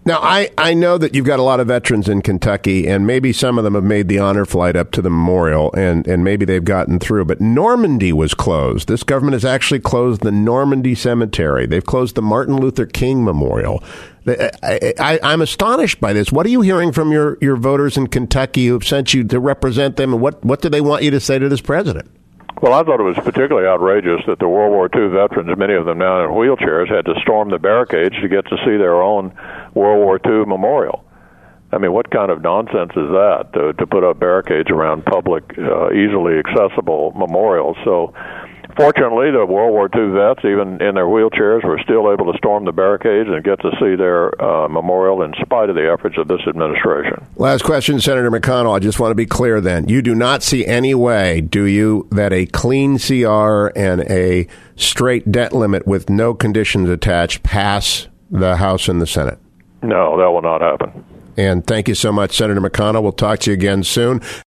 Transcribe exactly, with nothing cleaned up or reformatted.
Now, I, I know that you've got a lot of veterans in Kentucky, and maybe some of them have made the honor flight up to the memorial, and, and maybe they've gotten through. But Normandy was closed. This government has actually closed the Normandy Cemetery. They've closed the Martin Luther King Memorial. I, I, I'm astonished by this. What are you hearing from your, your voters in Kentucky who have sent you to represent them, and what, what do they want you to say to this president? Well, I thought it was particularly outrageous that the World War Two veterans, many of them now in wheelchairs, had to storm the barricades to get to see their own World War Two memorial. I mean, what kind of nonsense is that, to, to put up barricades around public, uh, easily accessible memorials? So, fortunately, the World War Two vets, even in their wheelchairs, were still able to storm the barricades and get to see their uh, memorial in spite of the efforts of this administration. Last question, Senator McConnell. I just want to be clear then. You do not see any way, do you, that a clean C R and a straight debt limit with no conditions attached pass the House and the Senate? No, that will not happen. And thank you so much, Senator McConnell. We'll talk to you again soon.